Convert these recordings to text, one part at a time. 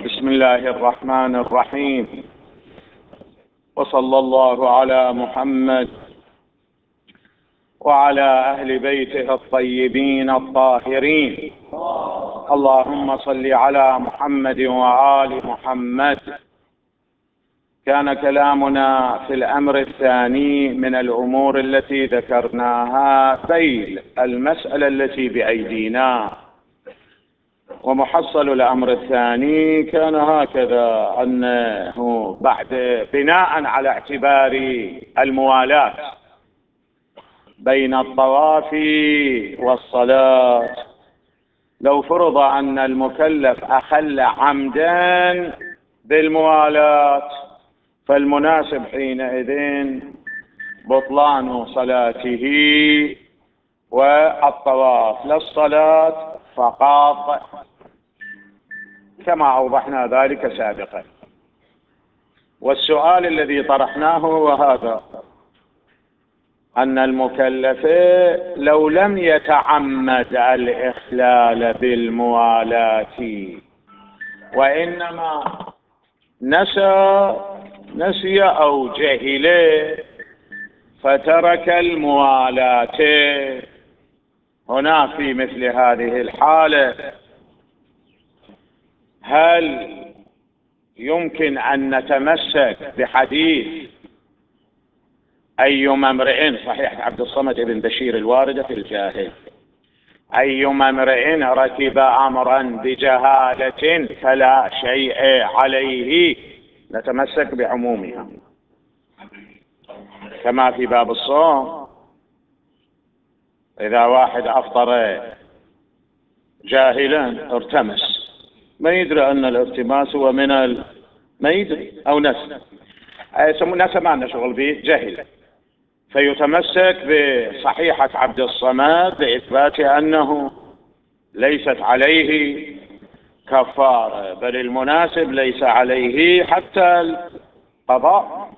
بسم الله الرحمن الرحيم، وصلى الله على محمد وعلى أهل بيته الطيبين الطاهرين. اللهم صل على محمد وآل محمد. كان كلامنا في الأمر الثاني من الأمور التي ذكرناها بين المسألة التي بأيدينا، ومحصل الأمر الثاني كان هكذا، أنه بعد بناء على اعتبار الموالاة بين الطواف والصلاة، لو فرض أن المكلف أخل عمدا بالموالاة فالمناسب حينئذ بطلان صلاته والطواف، لا الصلاة فقط، كما أوضحنا ذلك سابقا. والسؤال الذي طرحناه هو هذا: أن المكلف لو لم يتعمد الإخلال بالموالاة وإنما نسي أو جهل فترك الموالاة، هنا في مثل هذه الحالة هل يمكن أن نتمسك بحديث أيما امرئ، صحيح عبد الصمد بن بشير الواردة في الجاهل، أيما امرئ ركب أمرا بجهالة فلا شيء عليه، نتمسك بعمومها كما في باب الصوم؟ إذا واحد أفطر جاهلا ارتمس، ما يدري أن الارتماس هو من ما يدري، أو نسى ما لنا شغل به، جهل، فيتمسك بصحيحة عبد الصمد لإثبات أنه ليست عليه كفارة، بل المناسب ليس عليه حتى القضاء.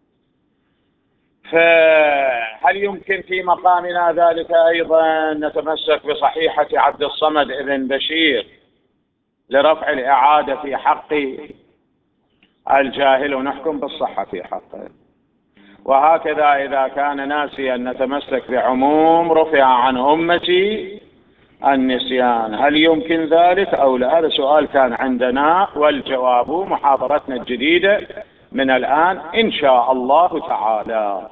فهل يمكن في مقامنا ذلك أيضا نتمسك بصحيحة عبد الصمد بن بشير لرفع الإعادة في حق الجاهل ونحكم بالصحة في حقه؟ وهكذا إذا كان ناسيا نتمسك بعموم رفع عن أمتي النسيان، هل يمكن ذلك أو لا؟ هذا سؤال كان عندنا، والجواب محاضرتنا الجديدة من الآن إن شاء الله تعالى.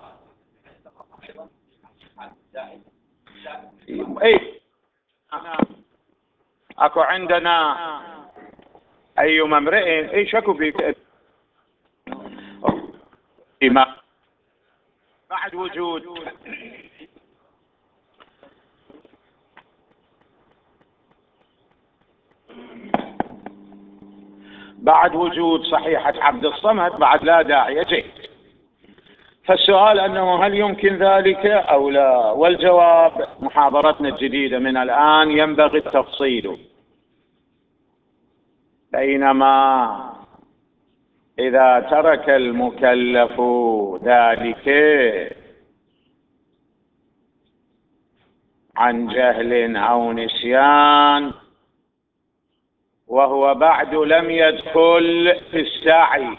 أكو عندنا أيما امرئ شكوا فيك بعد وجود صحيحة عبد الصمد بعد لا داعي جيد. فالسؤال أنه هل يمكن ذلك أو لا؟ والجواب محاضرتنا الجديدة من الآن ينبغي التفصيل. بينما إذا ترك المكلف ذلك عن جهل أو نسيان وهو بعد لم يدخل في السعي،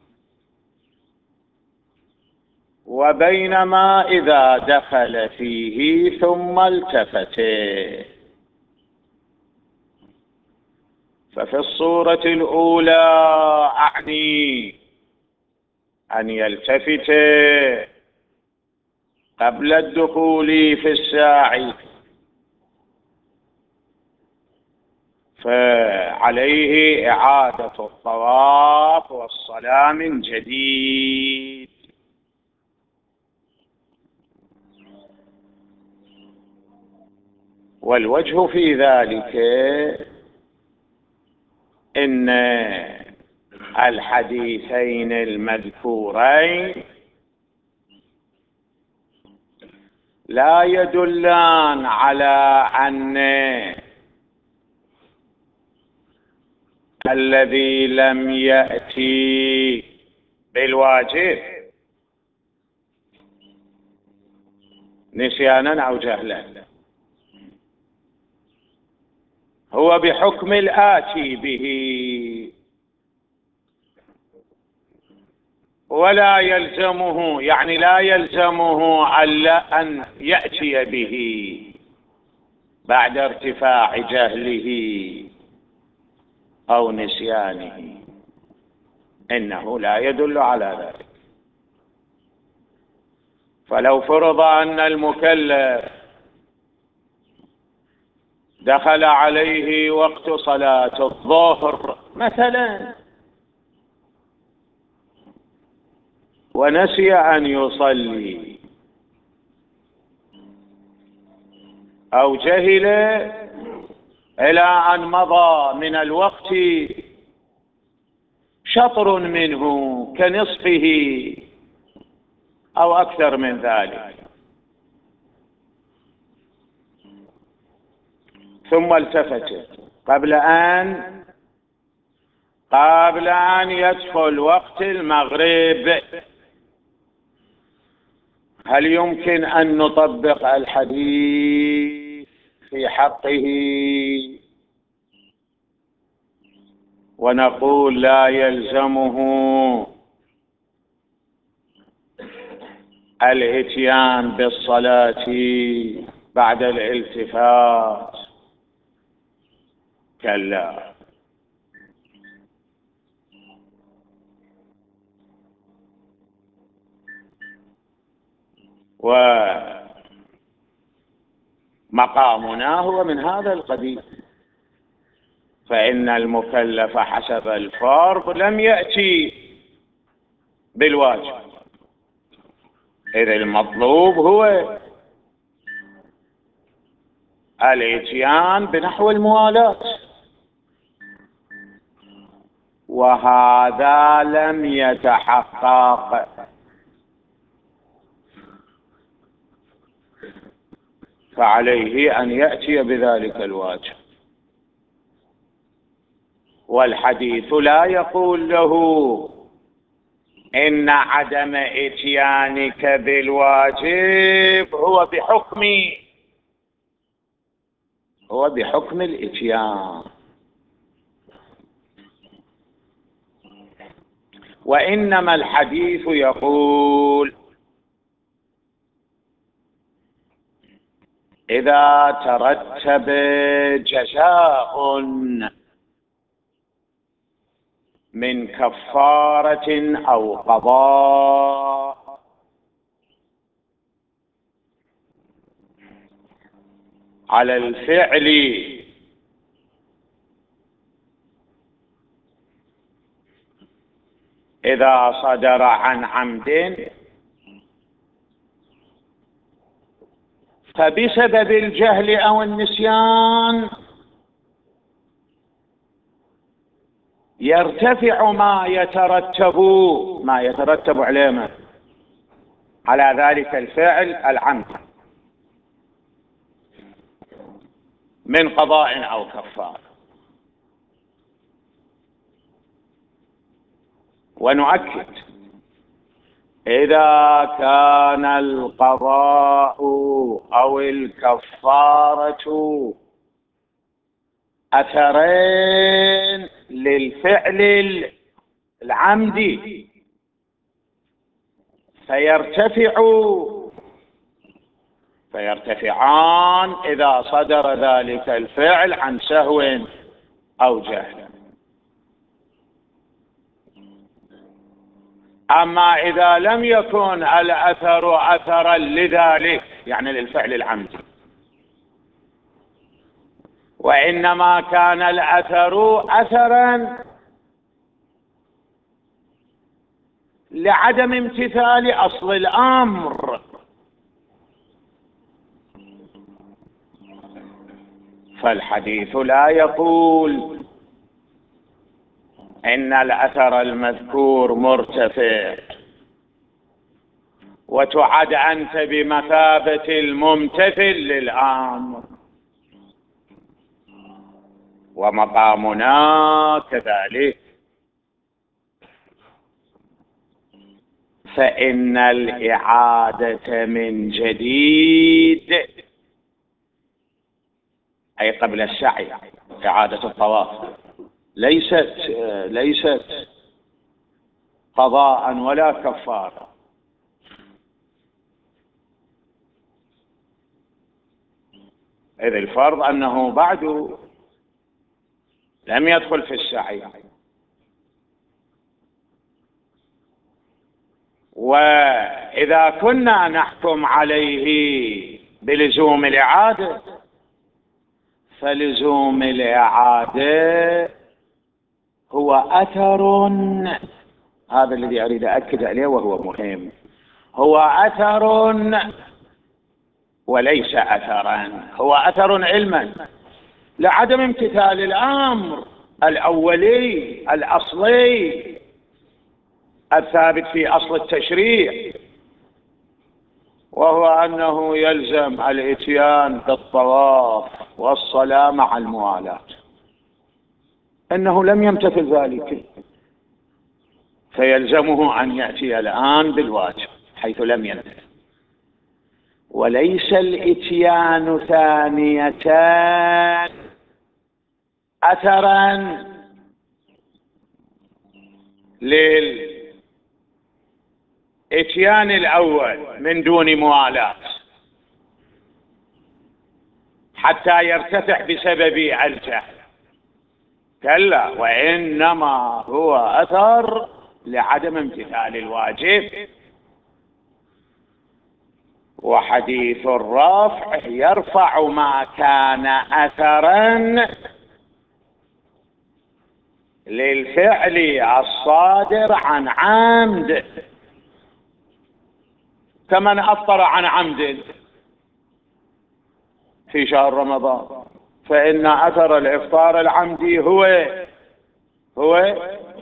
وبينما إذا دخل فيه ثم التفت، ففي الصورة الأولى أعني أن يلتفت قبل الدخول في الساعي، فعليه إعادة الطواف والصلاة من جديد. والوجه في ذلك إن الحديثين المذكورين لا يدلان على أن الذي لم يأتي بالواجب نسيانا أو جهلا هو بحكم الآتي به ولا يلزمه، يعني لا يلزمه أن يأتي به بعد ارتفاع جهله أو نسيانه، إنه لا يدل على ذلك. فلو فرض أن المكلف دخل عليه وقت صلاة الظهر مثلا ونسي أن يصلي أو جهل إلى أن مضى من الوقت شطر منه كنصفه أو أكثر من ذلك، ثم التفت قبل أن يدخل وقت المغرب، هل يمكن أن نطبق الحديث في حقه ونقول لا يلزمه الإتيان بالصلاة بعد الالتفات؟ كلا. ومقامنا هو من هذا القبيل، فإن المكلف حسب الفرض لم يأتي بالواجب، إذ المطلوب هو الإتيان بنحو الموالاة، وهذا لم يتحقق، فعليه أن يأتي بذلك الواجب. والحديث لا يقول له إن عدم إتيانك بالواجب هو بحكم الإتيان، وإنما الحديث يقول إذا ترتب جزاء من كفارة أو قضاء على الفعل إذا صدر عن عمد فبسبب الجهل أو النسيان يرتفع ما يترتب على ذلك الفعل العمد من قضاء أو كفارة. ونؤكد إذا كان القضاء أو الكفارة أثرين للفعل العمدي فيرتفعان إذا صدر ذلك الفعل عن سهو أو جهل. أما إذا لم يكن الأثر أثرا لذلك، يعني للفعل العمدي، وإنما كان الأثر أثرا لعدم امتثال أصل الأمر، فالحديث لا يقول إن الأثر المذكور مرتفع وتعد أنت بمثابة الممتثل للأمر. ومقامنا كذلك، فإن الإعادة من جديد أي قبل السعي، إعادة الطواف ليست قضاء ولا كفارة. إذ الفرض أنه بعد لم يدخل في السعي، وإذا كنا نحكم عليه بلزوم الإعادة فلزوم الإعادة هو أثر، هذا الذي أريد أكد عليه وهو مهم، هو أثر وليس أثرا، هو أثر علما لعدم امتثال الأمر الأولي الأصلي الثابت في أصل التشريع، وهو أنه يلزم الإتيان بالطواف والصلاة مع الموالاة. إنه لم يمتثل ذلك فيلزمه أن يأتي الآن بالواجب حيث لم يمتثل، وليس الإتيان ثانية أثرا للإتيان الأول من دون موالاة حتى يرتفع بسبب الجهل، كلا، وإنما هو أثر لعدم امتثال الواجب. وحديث الرفع يرفع ما كان أثرا للفعل الصادر عن عمد، كمن أفطر عن عمد في شهر رمضان، فإن أثر الإفطار العمدي هو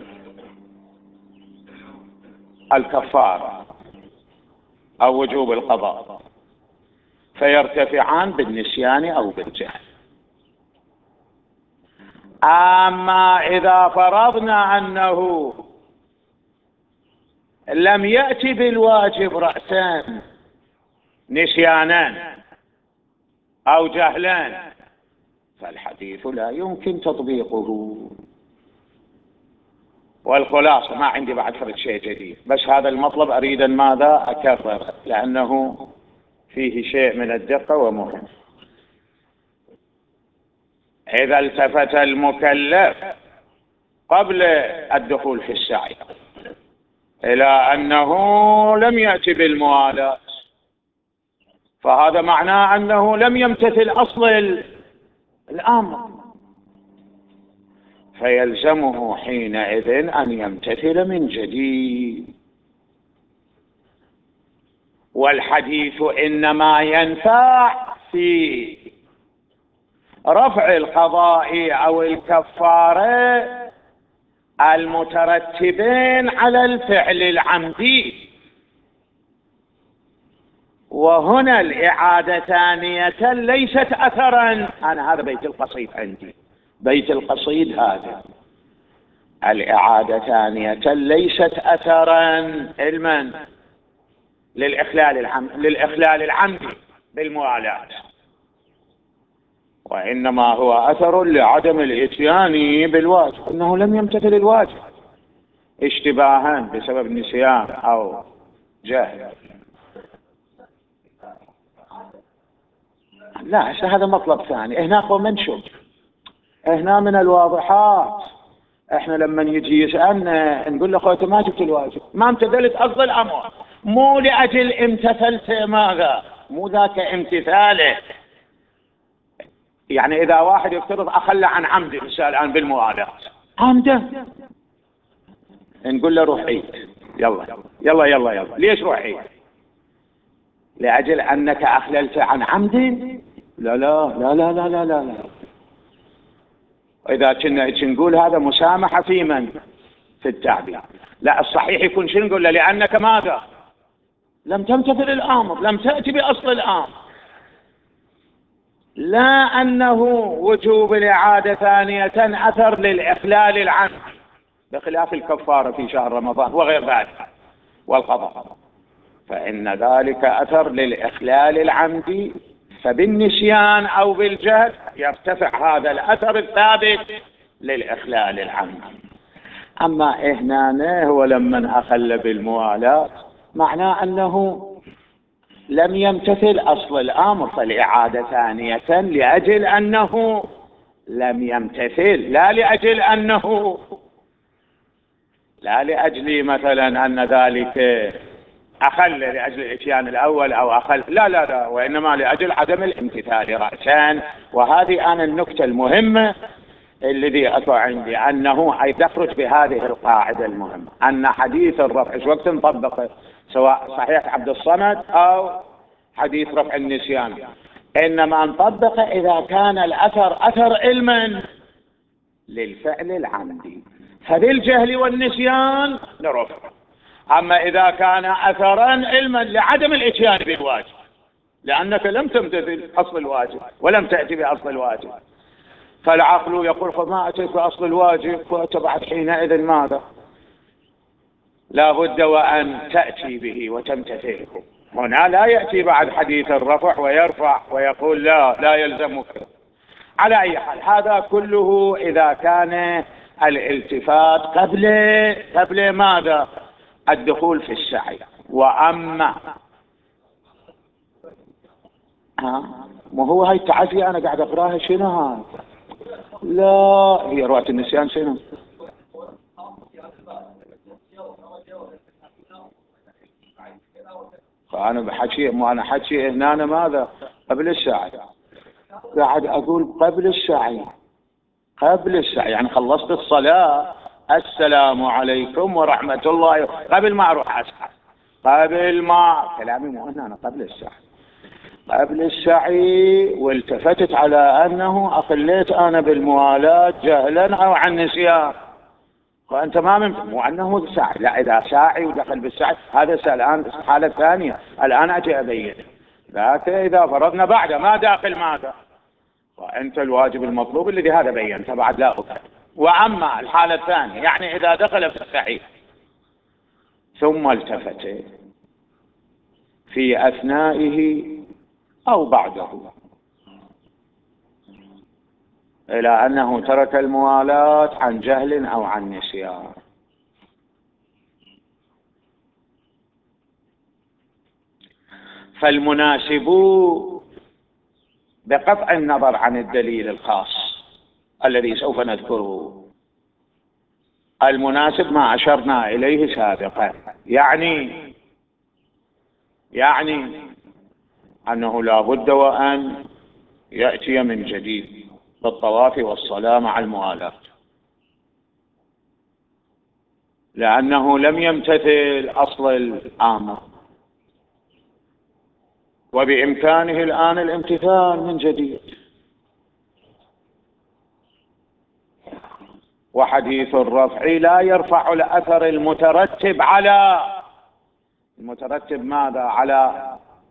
الكفارة أو وجوب القضاء، فيرتفعان بالنسيان أو بالجهل. أما إذا فرضنا أنه لم يأتي بالواجب رأسا نسيانا أو جهلا فالحديث لا يمكن تطبيقه. والخلاصة ما عندي بعد فرد شيء جديد، بس هذا المطلب أريد أن ماذا أكرر لأنه فيه شيء من الدقة ومهم. إذا التفت المكلف قبل الدخول في السعي إلى أنه لم يأتي بالموالاة فهذا معناه أنه لم يمتثل أصل الأمر، فيلزمه حينئذ أن يمتثل من جديد. والحديث إنما ينفع في رفع القضاء أو الكفارة المترتبين على الفعل العمدي، وهنا الإعادة ثانية ليست أثرا. أنا هذا بيت القصيد عندي، بيت القصيد هذا، الإعادة ثانية ليست أثرا علما للإخلال العمدي بالموالاة، وإنما هو أثر لعدم الإتيان بالواجب، إنه لم يمتثل الواجب اشتباها بسبب نسيان أو جهل. لا هذا مطلب ثاني، هنا هو منشوب، هنا من الواضحات. احنا لما يجي يسألنا نقول له خويا ما جبت الواجب، ما امتثلت أصل الأمر، مو لأجل امتثلت ماذا، مو ذاك امتثاله. يعني إذا واحد يفترض أخلى عن عمده الآن بالموالاة عمده، نقول له روح عيد، يلا يلا يلا يلا. ليش روح عيد؟ لأجل أنك أخللت عن عمد؟ لا لا لا لا لا لا لا. إذا كنا نقول هذا مسامحة في من؟ في التعبير. لا الصحيح يكون شنو نقول له؟ لأنك ماذا؟ لم تمتثل الأمر، لم تأتي بأصل الأمر، لا أنه وجوب الإعادة ثانية أثر للإخلال العمدي بخلاف الكفارة في شهر رمضان وغير ذلك والقضاء، فإن ذلك أثر للإخلال العمدي، فبالنسيان أو بالجهل يرتفع هذا الأثر الثابت للإخلال العمدي. أما هنا هو لما أخل بالموالاة معناه أنه لم يمتثل أصل الأمر، فالإعادة ثانية لأجل أنه لم يمتثل، لا لأجل مثلا أن ذلك أخل لأجل الإتيان الأول أو أخل، لا، وإنما لأجل عدم الامتثال رأسا. وهذه أنا النكتة المهمة الذي أتى عندي، أنه أي تخرج بهذه القاعدة المهمة، أن حديث الرفع إيش وقت نطبقه، سواء صحيح عبد الصمد أو حديث رفع النسيان، إنما نطبقه إذا كان الأثر أثر علما للفعل العمدي، فبالجهل والنسيان نرفع. أما إذا كان أثرا علما لعدم الإتيان بالواجب، لأنك لم تمتثل أصل الواجب ولم تأتي بأصل الواجب، فالعقل يقول فما أتيت بأصل الواجب، وتبعت حينئذ ماذا؟ لا بد وأن تأتي به وتمتثله. هنا لا يأتي بعد حديث الرفع ويرفع ويقول لا يلزمك. على أي حال هذا كله إذا كان الالتفات قبل ماذا؟ الدخول في السعي. وأما ما هو هاي التعزية أنا قاعد أقراها شنو هاي؟ لا هي رواية النسيان شنو؟ فأنا بحكي ما أنا حكي هنا أنا ماذا؟ قبل السعي، قاعد أقول قبل السعي يعني خلصت الصلاة السلام عليكم ورحمة الله قبل ما أروح أسعى، قبل ما كلامي مو أنا قبل السعي، قبل السعي والتفتت على أنه أخليت أنا بالموالاة جهلا أو عن نسيان، فأنت ما مو أنه ساعي، لا إذا ساعي ودخل بالسعي هذا الآن حالة ثانية، الآن أجي أبين. لكن إذا فرضنا بعد ما داخل ماذا؟ وأنت الواجب المطلوب الذي هذا بينت بعد لا أكد. وأما الحالة الثانية يعني إذا دخل في السعي ثم التفت في أثنائه أو بعده إلى أنه ترك الموالاة عن جهل أو عن نسيان، فالمناسب بقطع النظر عن الدليل الخاص الذي سوف نذكره، المناسب ما أشرنا إليه سابقا، يعني أنه لا بد وأن يأتي من جديد بالطواف والصلاة مع الموالاة، لأنه لم يمتثل أصل الأمر، وبإمكانه الآن الامتثال من جديد. وحديث الرفع لا يرفع الأثر المترتب ماذا؟ على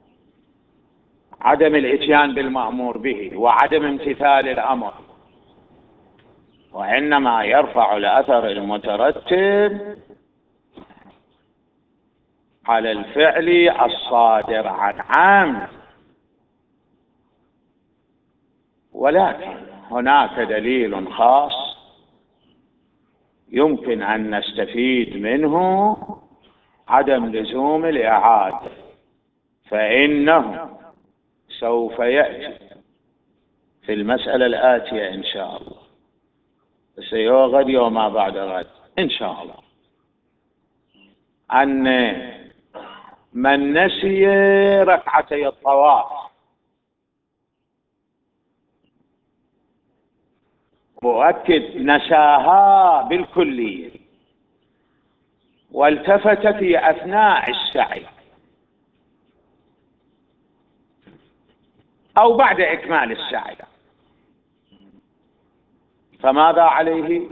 عدم الإتيان بالمأمور به وعدم امتثال الأمر، وإنما يرفع الأثر المترتب على الفعل الصادر عن عام. ولكن هناك دليل خاص يمكن أن نستفيد منه عدم لزوم الإعادة، فإنه سوف يأتي في المسألة الآتية إن شاء الله، سيوغد يوم ما بعد غد إن شاء الله، أن من نسي ركعتي الطواف مؤكد نساها بالكلية والتفت في أثناء السعي أو بعد إكمال السعي، فماذا عليه؟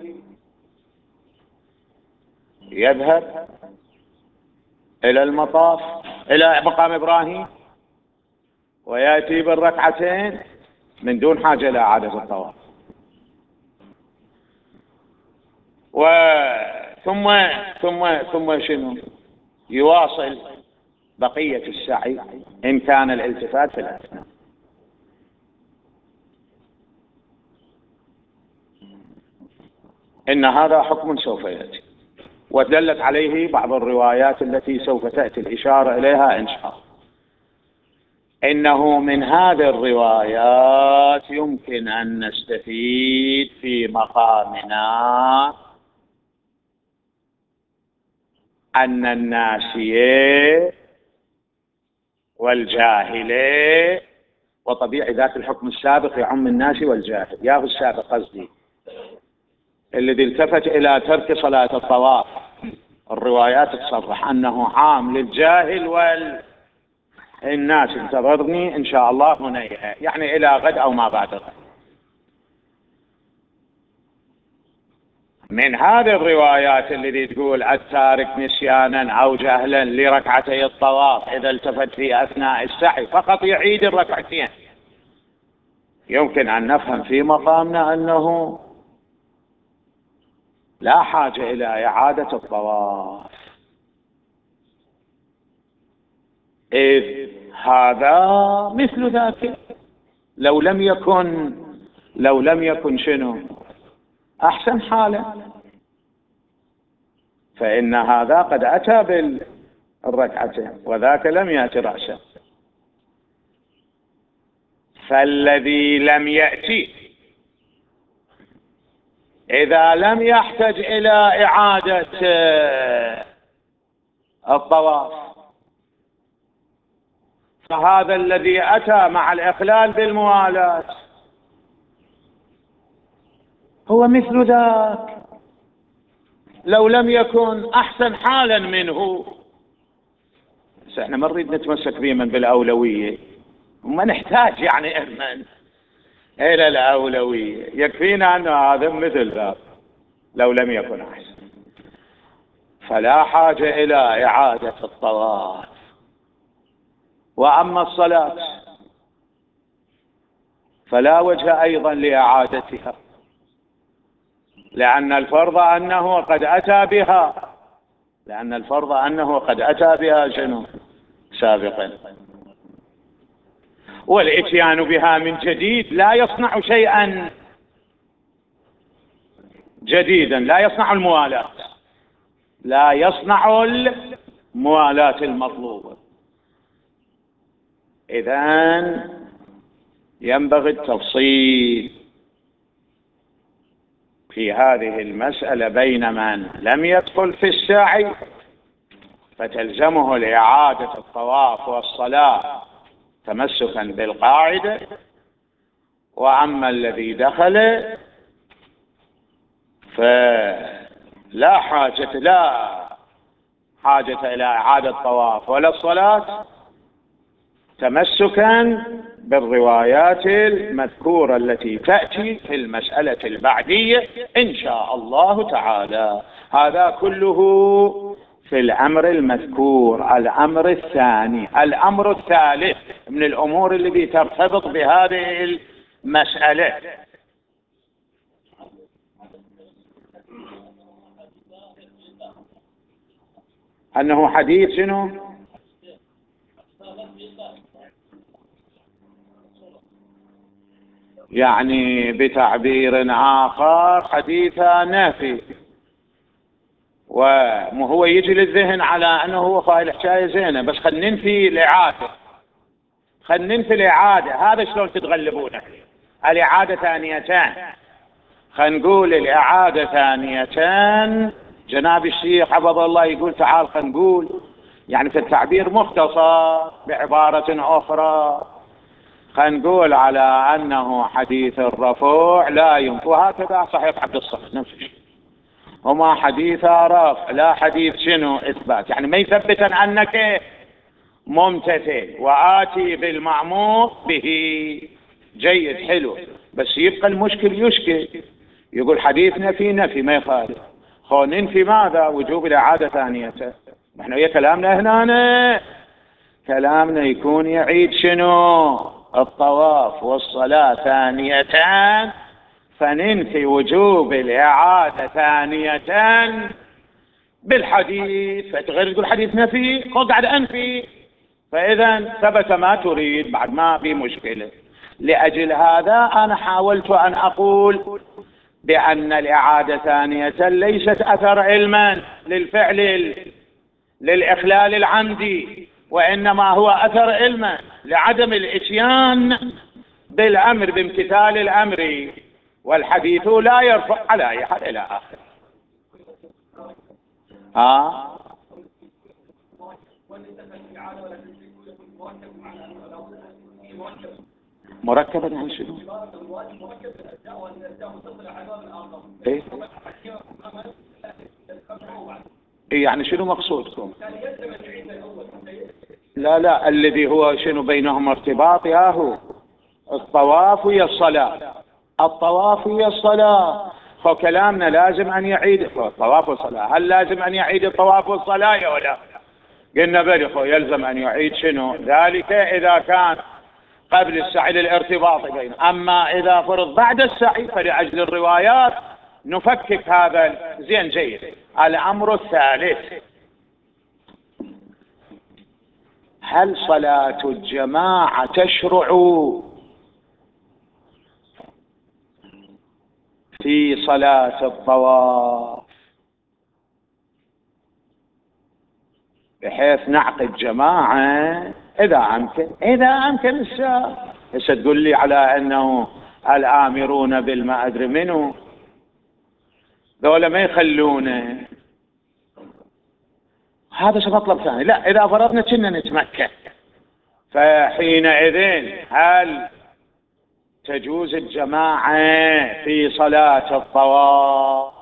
يذهب إلى المطاف إلى مقام إبراهيم ويأتي بالركعتين من دون حاجة إلى إعادة الطواف، ثم شنو؟ يواصل بقية السعي إن كان الالتفات في الأثناء. إن هذا حكم سوف يأتي. ودلت عليه بعض الروايات التي سوف تأتي الإشارة إليها إن شاء الله. إنه من هذه الروايات يمكن أن نستفيد في مقامنا أن الناسية والجاهلة، وطبيعي ذات الحكم السابق يعم الناسي والجاهل، ياهو السابق قصدي، الذي التفت إلى ترك صلاة الطواف، الروايات تصرح أنه عام للجاهل والناس. انتظرني إن شاء الله هنا، يعني إلى غد أو ما بعد غد. من هذه الروايات التي تقول التارك نسيانا أو جهلا لركعتي الطواف إذا التفت في أثناء السعي فقط يعيد الركعتين، يمكن أن نفهم في مقامنا أنه لا حاجة إلى إعادة الطواف، إذ هذا مثل ذاك لو لم يكن شنو أحسن حالا، فإن هذا قد أتى بالركعتين وذاك لم يأتي رأسا. فالذي لم يأتي إذا لم يحتج إلى إعادة الطواف، فهذا الذي أتى مع الإخلال بالموالاة هو مثل ذاك لو لم يكن أحسن حالا منه. بس احنا ما نريد نتمسك دائما بالأولوية، وما نحتاج يعني إلى الأولوية، يكفينا أن هذا مثل ذاك لو لم يكن أحسن، فلا حاجة إلى إعادة الطواف. وأما الصلاة فلا وجه أيضا لإعادتها، لأن الفرض أنه قد أتى بها شنو سابقا، والإتيان بها من جديد لا يصنع شيئا جديدا، لا يصنع الموالاة المطلوبة. إذن ينبغي التفصيل في هذه المسألة بين من لم يدخل في السعي فتلزمه لإعادة الطواف والصلاة تمسكا بالقاعدة، وأما الذي دخل فلا حاجة إلى إعادة الطواف ولا الصلاة، تمسكا بالروايات المذكورة التي تأتي في المسألة البعدية إن شاء الله تعالى. هذا كله في الأمر المذكور. الأمر الثاني، الأمر الثالث من الأمور التي ترتبط بهذه المسألة، أنه حديث شنو؟ يعني بتعبير آخر حديث نافي، وهو يجي للذهن على أنه هو قائل حكاية زينة، بس خلينا ننفي الإعادة. هذا شلون تتغلبونه؟ الإعادة ثانيتان، خلينا نقول الإعادة ثانيتان. جناب الشيخ حفظه الله يقول تعال خلينا نقول يعني في التعبير مختصر بعبارة أخرى، خلينا نقول على أنه حديث الرفوع لا ينفع، وهكذا صحيح عبد الصمد نفس الشيء، هما حديث رفع لا حديث شنو إثبات، يعني ما يثبت أنك ممتثل وآتي بالمأمور به. جيد حلو، بس يبقى المشكل يشكل، يقول حديث نفي ما يخالف، خو ننفي ماذا؟ وجوب الإعادة ثانية. نحن ويا كلامنا هنا كلامنا يكون يعيد شنو؟ الطواف والصلاة ثانيتان، فننفي وجوب الإعادة ثانيتان بالحديث، فتغير تقول حديث نفي قاعد أنفي، فإذا ثبت ما تريد بعد ما في مشكلة. لأجل هذا أنا حاولت أن أقول بأن الإعادة ثانية ليست أثر علما للفعل للإخلال العمدي، وإنما هو أثر علما لعدم الإتيان بالأمر بامتثال الأمر، والحديث لا يرفع على أي حال إلى آخر. مركبا عن شنو؟ إيه؟ يعني شنو مقصودكم؟ لا الذي هو شنو بينهم ارتباط ياهو الطواف ويا الصلاة، الطواف ويا الصلاة. فكلامنا لازم أن يعيد الطواف والصلاة. هل لازم أن يعيد الطواف والصلاة يا ولا؟ قلنا بل يلزم أن يعيد شنو ذلك إذا كان قبل السعي للارتباط بين. أما إذا فرض بعد السعي فلأجل الروايات نفكك هذا. زين جيد. الأمر الثالث، هل صلاة الجماعة تشرع في صلاة الطواف بحيث نعقد جماعة إذا أمكن الساعة؟ هسه تقول لي على أنه الآمرون بالما أدري منه ذولا ما يخلونه، هذا مطلب ثاني. لا، إذا فرضنا كنا نتمكن فحينئذ هل تجوز الجماعة في صلاة الطواف؟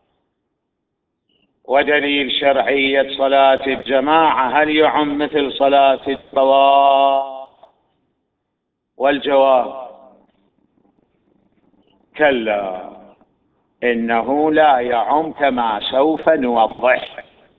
ودليل شرعية صلاة الجماعة هل يعم مثل صلاة الطواف؟ والجواب كلا، إنه لا يعم كما سوف نوضح.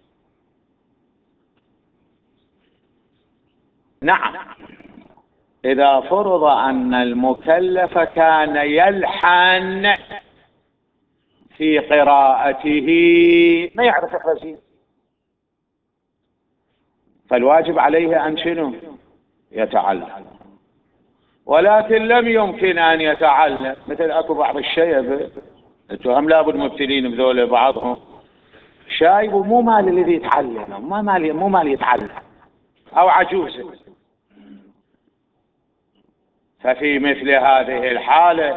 نعم، إذا فرض أن المكلف كان يلحن في قراءته ما يعرف يقرأ، فالواجب عليه أن شنو؟ يتعلم. ولكن لم يمكن أن يتعلم، مثل أكو بعض الشيب انتم هم لابد مبتلين بذول بعضهم شايب ومو مال الذي يتعلم، مو مال يتعلم، أو عجوز. ففي مثل هذه الحالة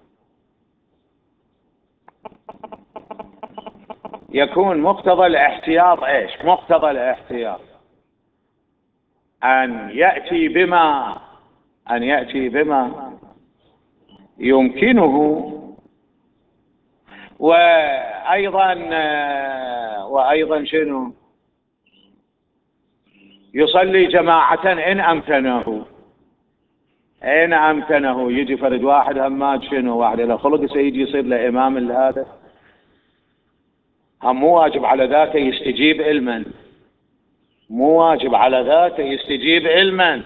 يكون مقتضى الاحتياط ايش؟ مقتضى الاحتياط أن يأتي بما يمكنه، وأيضا شنو؟ يصلي جماعة إن أمكنه. يجي فرد واحد هماد شنو واحد إلى خلق سيجي يصير له إمام لهذا، هم مو واجب على ذاك يستجيب علما، مو واجب على ذاك يستجيب علما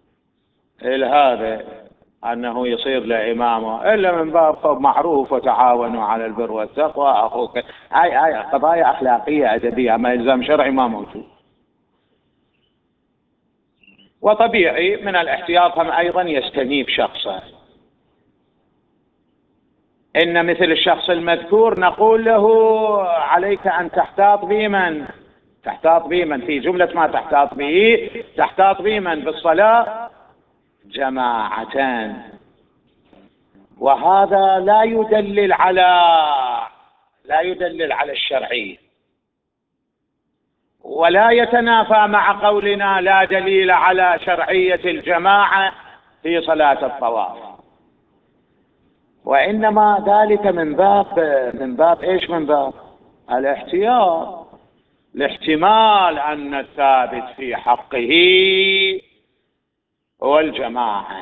هذا أنه يصير له إمامه، إلا من باب معروف وتعاونوا على البر والتقوى أخوك. هاي قضايا أخلاقية أدبية، أما إلزام شرعي ما موجود. وطبيعي من الاحتياط هم أيضا يستنيب شخصه، إن مثل الشخص المذكور نقول له عليك أن تحتاط بمن في جملة ما تحتاط بمن بالصلاة جماعة. وهذا لا يدلل على الشرعية، ولا يتنافى مع قولنا لا دليل على شرعية الجماعة في صلاة الطواف، وإنما ذلك من باب إيش؟ من باب الاحتياط، لاحتمال أن الثابت في حقه هو الجماعة.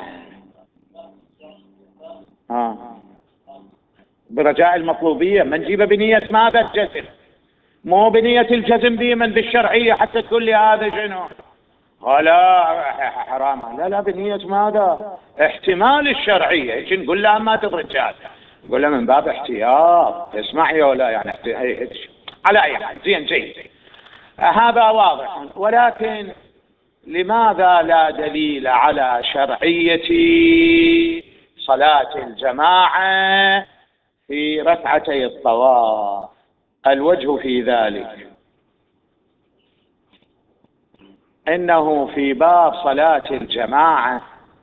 برجاء المطلوبية ما نجيبه بنية ماذا؟ الجزم، مو بنية الجزم بمن بالشرعية حتى تقول لي هذا شنو ولا حرام. لا بنية ماذا؟ احتمال الشرعية. ايش نقول له؟ ما ترجع نقول له من باب احتياط، اسمعي ولا يعني على اي حال. زين جيد، هذا واضح. ولكن لماذا لا دليل على شرعية صلاة الجماعة في ركعتي الطواف. الوجه في ذلك إنه في باب صلاة الجماعة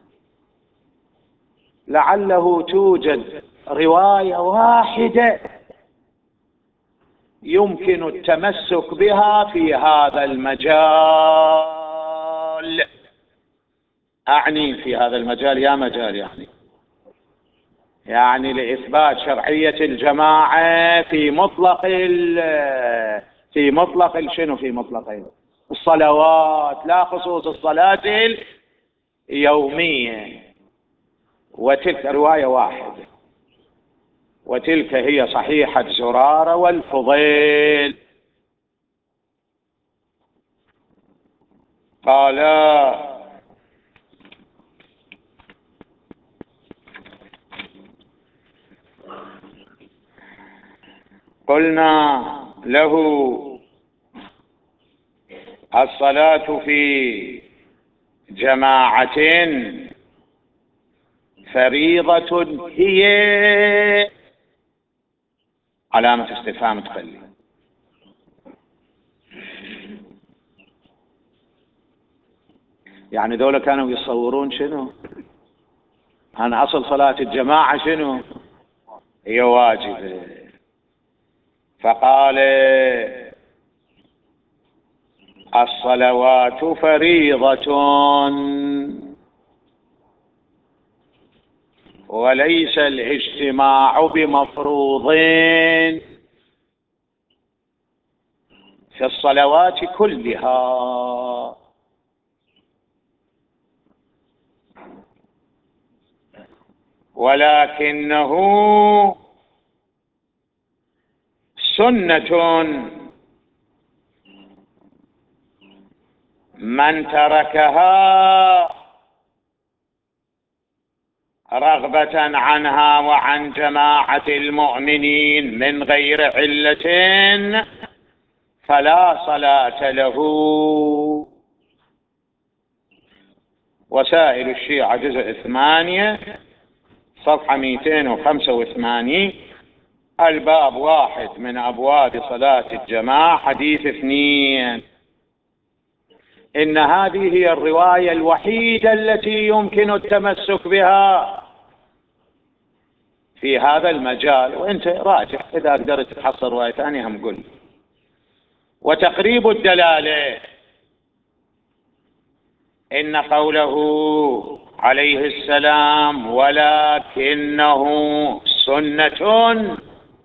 لعله توجد رواية واحدة يمكن التمسك بها في هذا المجال. أعني في هذا المجال يا مجال، يعني لإثبات شرعية الجماعة في مطلق شنو؟ في مطلق الصلوات، لا خصوص الصلاة اليومية. وتلك رواية واحدة، وتلك هي صحيحة زرارة والفضيل. قال: قلنا له: الصلاة في جماعة فريضة هي علامة استفهام تخلي. يعني دول كانوا يصورون شنو؟ أن أصل صلاة الجماعة شنو؟ هي واجبة. فقال: الصلوات فريضة وليس الاجتماع بمفروض في الصلوات كلها، ولكنه سنة من تركها رغبة عنها وعن جماعة المؤمنين من غير علة فلا صلاة له. وسائل الشيعة جزء 8 صفحة 285 الباب 1 من أبواب صلاة الجماعة حديث 2. إن هذه هي الرواية الوحيدة التي يمكن التمسك بها في هذا المجال. وانت راجع إذا قدرت تحصل رواية ثانية هم قل. وتقريب الدلالة إن قوله عليه السلام ولكنه سنة،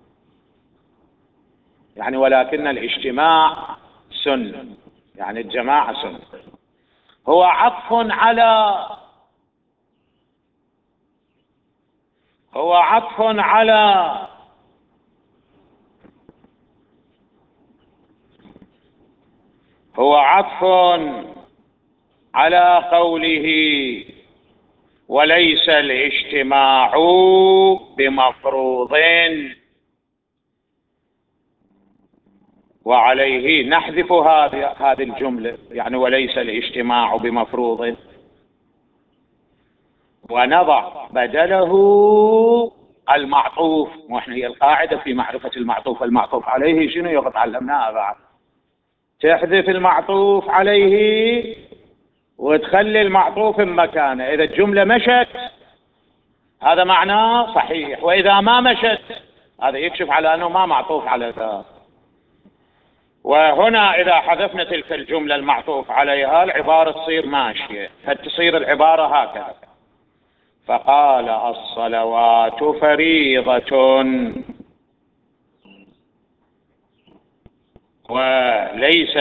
يعني ولكن الاجتماع سنة، يعني الجماعة سنة، هو عطف على هو عطف على هو عطف على قوله وليس الاجتماع بمفروض، وعليه نحذف هذه الجملة، يعني وليس الاجتماع بمفروض، ونضع بدله المعطوف. واحنا هي القاعدة في معرفة المعطوف، المعطوف عليه شنو يقط علمناها بعد، تحذف المعطوف عليه وتخلي المعطوف مكانه. إذا الجملة مشت هذا معناه صحيح، وإذا ما مشت هذا يكشف على أنه ما معطوف على ذا. وهنا إذا حذفنا تلك الجملة المعطوف عليها العبارة تصير ماشية، فتصير العبارة هكذا: فقال الصلوات فريضة وليس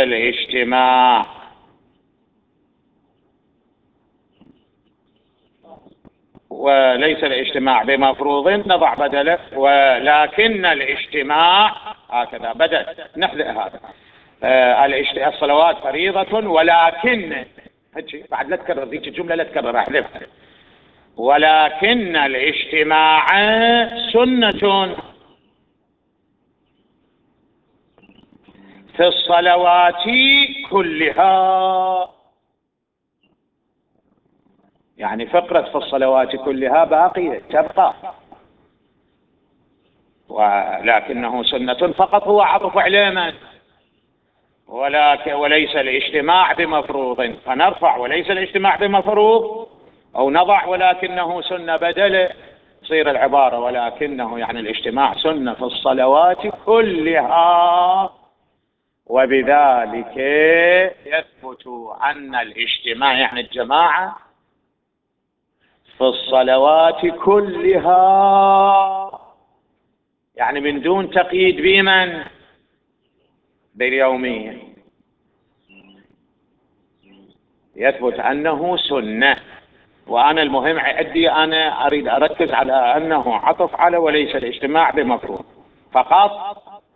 الاجتماع بمفروض، نضع بدله ولكن الاجتماع، هكذا بدل نحذف هذا. الصلوات فريضة ولكن، بعد لا تكرر ذيك الجملة، لا تكرر، احذفها. ولكن الاجتماع سنة في الصلوات كلها، يعني فقرة في الصلوات كلها باقية تبقى. ولكنه سنة فقط، هو عطف علما، وليس الاجتماع بمفروض، فنرفع وليس الاجتماع بمفروض، أو نضع ولكنه سنة بدله، تصير العبارة ولكنه يعني الاجتماع سنة في الصلوات كلها. وبذلك يثبت أن الاجتماع يعني الجماعة في الصلوات كلها، يعني من دون تقييد بمن؟ باليومية، يثبت أنه سنة. وأنا المهم عندي، أنا أريد أركز على أنه عطف على وليس الاجتماع بمفروض فقط.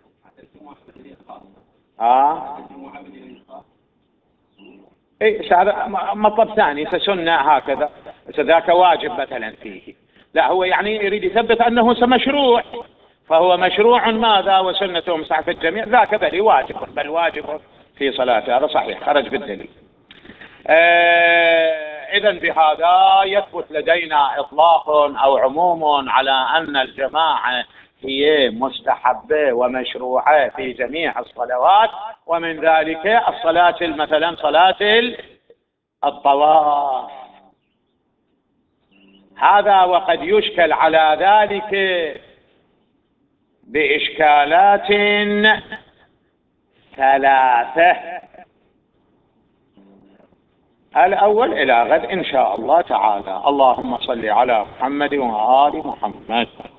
هذا مطلب ثاني، فسنة هكذا، ذاك واجب مثلا فيه، لا هو يعني يريد يثبت أنه مشروع، فهو مشروع ماذا؟ وسنته مسح في الجميع، ذاك بل واجب، بل واجب في صلاته، هذا صحيح، خرج بالدليل. إذن بهذا يثبت لدينا إطلاق أو عموم على أن الجماعة هي مستحبة ومشروعة في جميع الصلوات، ومن ذلك الصلاة مثلا صلاة الطواف. هذا وقد يشكل على ذلك بإشكالات ثلاثة. الأول إلى غد إن شاء الله تعالى. اللهم صل على محمد وآل محمد.